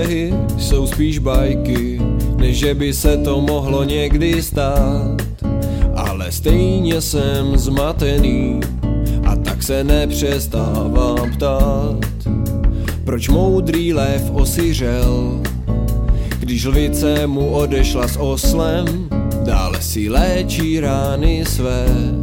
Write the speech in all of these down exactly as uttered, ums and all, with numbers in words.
příběhy jsou spíš bajky, než že by se to mohlo někdy stát. Ale stejně jsem zmatený a tak se nepřestávám ptát. Proč moudrý lev osiřel, když lvice mu odešla s oslem? Dále si léčí rány své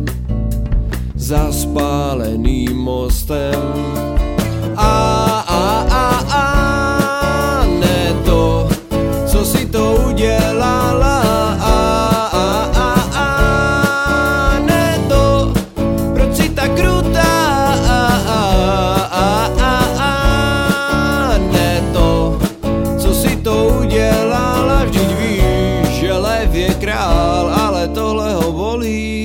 zaspáleným mostem. A, a, a, a, ne to, co si to udělala. A, a, a, a, ne to, proč si tak krutá. A, a, a, a, a, ne to, co si to udělala. Vždyť víš, že lev je král, ale tohle ho bolí.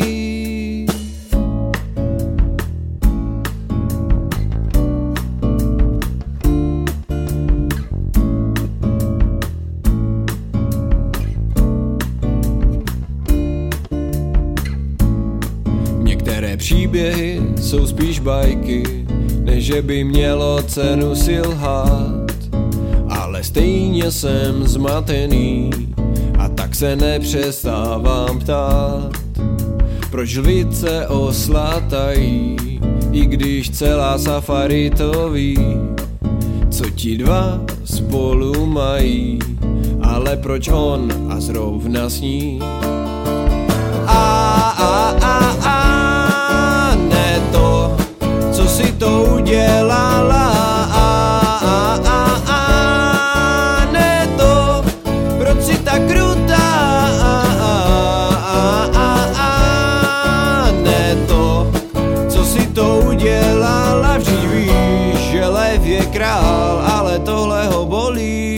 Některé příběhy jsou spíš bajky, než že by mělo cenu si lhát. Ale stejně jsem zmatený a tak se nepřestávám ptát. Proč lvice oslatají, i když celá safari to ví, co ti dva spolu mají, ale proč on a zrovna s ní. A, a, a, a, ne to, co si to udělala. A, a, a, a, ne to, proč si tak krutá. A, a, a, a, ne to, co si to udělala. Vždyť víš, že lev je král, ale tohle ho bolí.